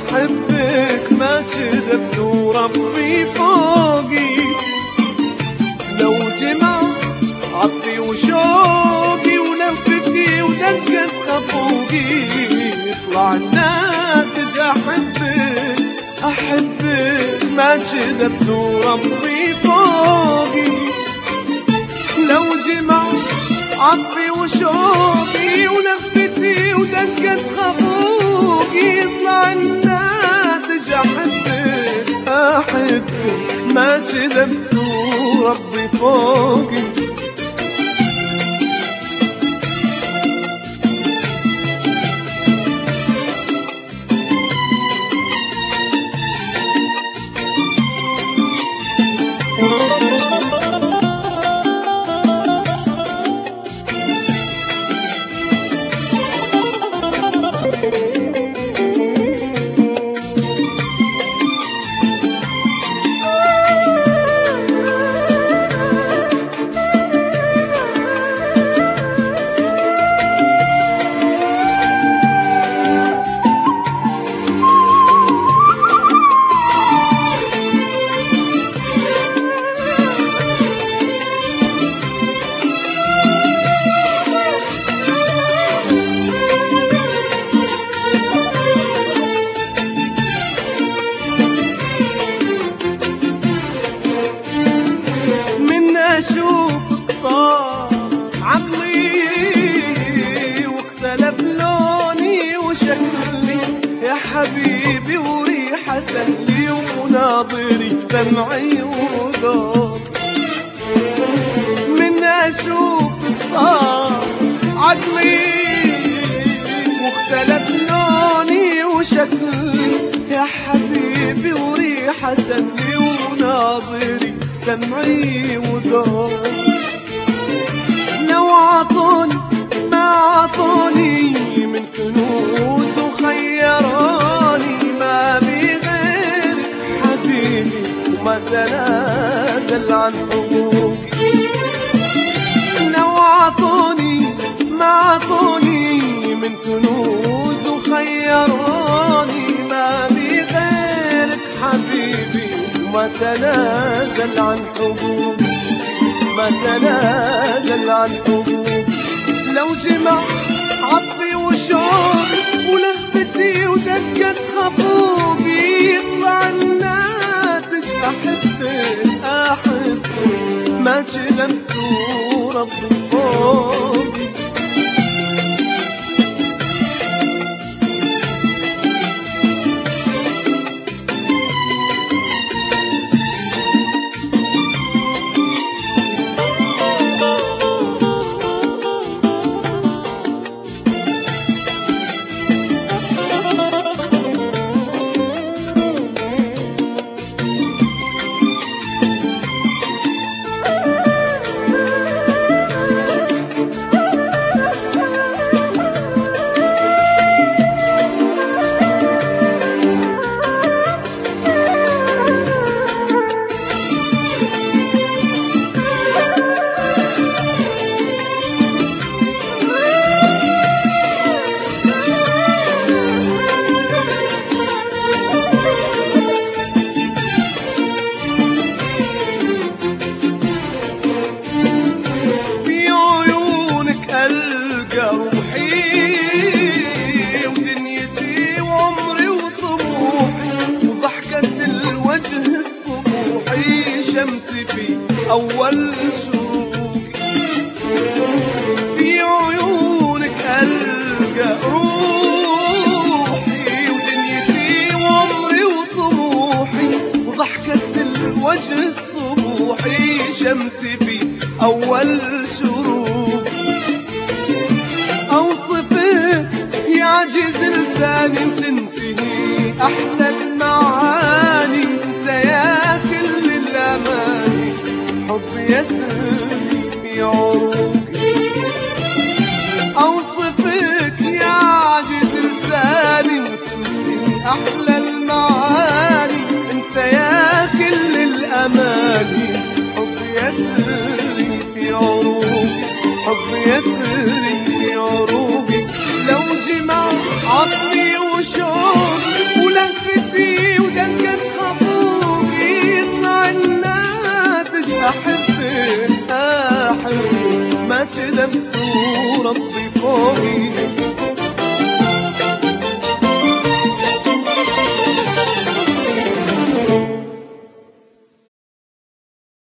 أحبك ما كذبت وربي فوقي، لو جمع عطفي وشوقي ولفتي ودقت خفوقي يطلع الناتج أحبك ما كذبت وربي فوقي، لو جمع عطفي وشوقي ولفتي ودقت خفوقي يطلع الناتج أحبك ما كذبت وربي فوقي. أشوفك طار عقلي واختلف لوني وشكلي يا حبيبي وريحة أهلي وناظري سمعي وذوقي، من أشوفك طار عقلي واختلف لوني وشكلي يا حبيبي وريحة أهلي وناظري سمعي وذوقي، لو عطوني ما عطوني من كنوز وخيروني ما بي غير حبيبي وما تنازل عن حقوقي، لو عطوني ما عطوني من كنوز وخيروني ما بي غير حبيبي ما تنازل عن حقوقي، ما تنازل عن حقوقي، لو جمع عطفي وشوقي ولفتي ودقت خفوقي يطلع الناتج أحبك ما كذبت وربي فوقي. شمسي في أول شروقي، في عيونك ألقى روحي ودنيتي وعمري وطموحي وضحكة الوجه الصبوحي شمسي في أول شروقي، أوصفك يعجز لساني وتنتهي أحلى المعاني انت يا كل الأماني حب يسري في عروقي، أوصفك يعجز لساني وتنتهي أحلى المعاني انت يا كل الأماني حب يسري في عروقي، حب يسري في عروقي، لو جمع عطفي وشوقي ولك كذبت وربي فوقي